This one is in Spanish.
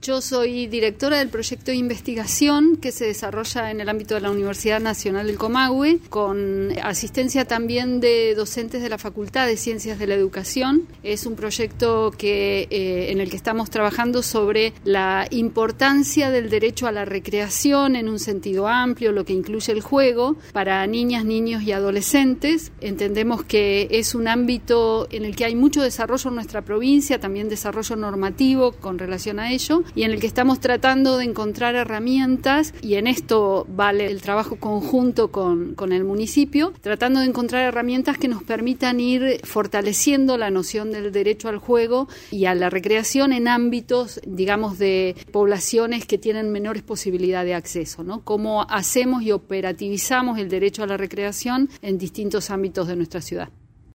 Yo soy directora del proyecto de investigación que se desarrolla en el ámbito de la Universidad Nacional del Comahue, con asistencia también de docentes de la Facultad de Ciencias de la Educación. Es un proyecto en el que estamos trabajando sobre la importancia del derecho a la recreación en un sentido amplio, lo que incluye el juego, para niñas, niños y adolescentes. Entendemos que es un ámbito en el que hay mucho desarrollo en nuestra provincia, también desarrollo normativo con relación a ello, y en el que estamos tratando de encontrar herramientas, y en esto vale el trabajo conjunto con el municipio, tratando de encontrar herramientas que nos permitan ir fortaleciendo la noción del derecho al juego y a la recreación en ámbitos, digamos, de poblaciones que tienen menores posibilidades de acceso, ¿no? Cómo hacemos y operativizamos el derecho a la recreación en distintos ámbitos de nuestra ciudad.